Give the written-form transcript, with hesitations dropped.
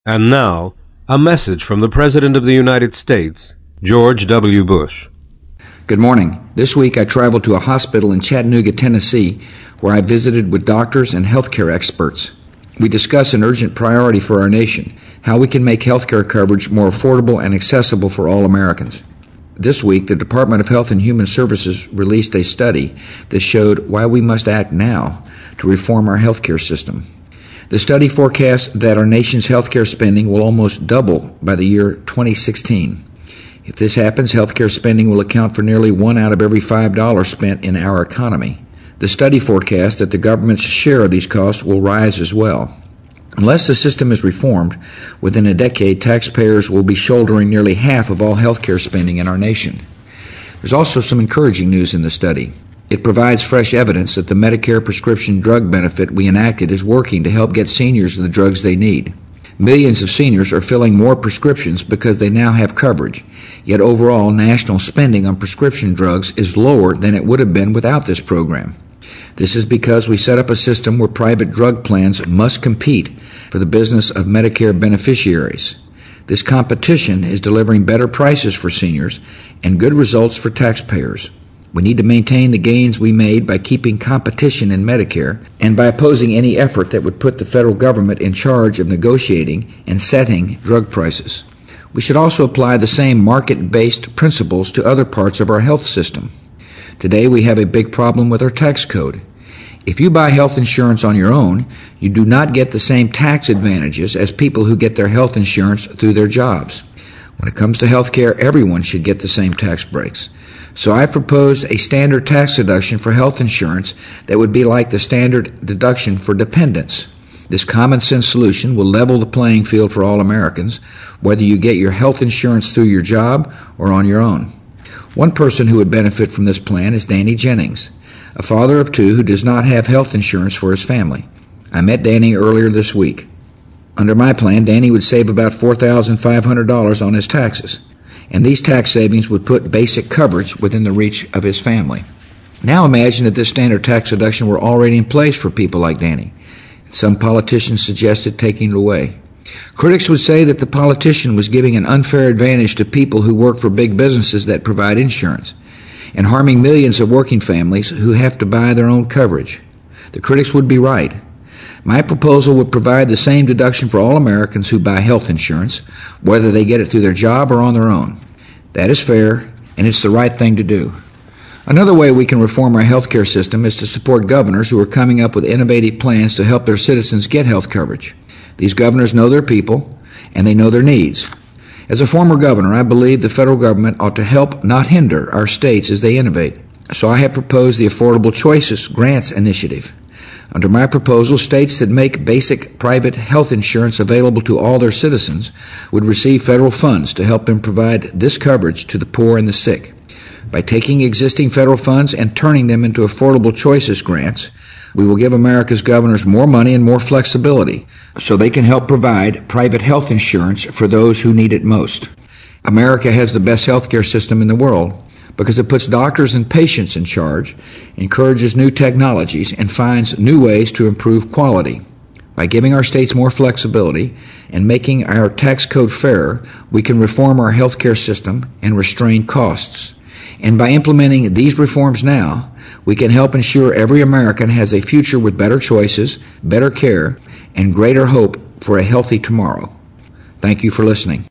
And now, a message from the President of the United States, George W. Bush. Good morning. This week I traveled to a hospital in Chattanooga, Tennessee, where I visited with doctors and healthcare experts. We discussed an urgent priority for our nation, how we can make healthcare coverage more affordable and accessible for all Americans. This week, the Department of Health and Human Services released a study that showed why we must act now to reform our healthcare system. The study forecasts that our nation's healthcare spending will almost double by the year 2016. If this happens, healthcare spending will account for nearly $1 out of every $5 spent in our economy. The study forecasts that the government's share of these costs will rise as well. Unless the system is reformed, within a decade, taxpayers will be shouldering nearly half of all healthcare spending in our nation. There's also some encouraging news in the study. It provides fresh evidence that the Medicare prescription drug benefit we enacted is working to help get seniors the drugs they need. Millions of seniors are filling more prescriptions because they now have coverage, yet overall national spending on prescription drugs is lower than it would have been without this program. This is because we set up a system where private drug plans must compete for the business of Medicare beneficiaries. This competition is delivering better prices for seniors and good results for taxpayers. We need to maintain the gains we made by keeping competition in Medicare and by opposing any effort that would put the federal government in charge of negotiating and setting drug prices. We should also apply the same market-based principles to other parts of our health system. Today we have a big problem with our tax code. If you buy health insurance on your own, you do not get the same tax advantages as people who get their health insurance through their jobs. When it comes to health care, everyone should get the same tax breaks. So I proposed a standard tax deduction for health insurance that would be like the standard deduction for dependents. This common sense solution will level the playing field for all Americans, whether you get your health insurance through your job or on your own. One person who would benefit from this plan is Danny Jennings, a father of two who does not have health insurance for his family. I met Danny earlier this week. Under my plan, Danny would save about $4,500 on his taxes, and these tax savings would put basic coverage within the reach of his family. Now imagine that this standard tax deduction were already in place for people like Danny. Some politicians suggested taking it away. Critics would say that the politician was giving an unfair advantage to people who work for big businesses that provide insurance, and harming millions of working families who have to buy their own coverage. The critics would be right. My proposal would provide the same deduction for all Americans who buy health insurance, whether they get it through their job or on their own. That is fair, and it's the right thing to do. Another way we can reform our health care system is to support governors who are coming up with innovative plans to help their citizens get health coverage. These governors know their people, and they know their needs. As a former governor, I believe the federal government ought to help, not hinder, our states as they innovate. So I have proposed the Affordable Choices Grants Initiative. Under my proposal, states that make basic private health insurance available to all their citizens would receive federal funds to help them provide this coverage to the poor and the sick. By taking existing federal funds and turning them into Affordable Choices grants, we will give America's governors more money and more flexibility so they can help provide private health insurance for those who need it most. America has the best health care system in the world because it puts doctors and patients in charge, encourages new technologies, and finds new ways to improve quality. By giving our states more flexibility and making our tax code fairer, we can reform our health care system and restrain costs. And by implementing these reforms now, we can help ensure every American has a future with better choices, better care, and greater hope for a healthy tomorrow. Thank you for listening.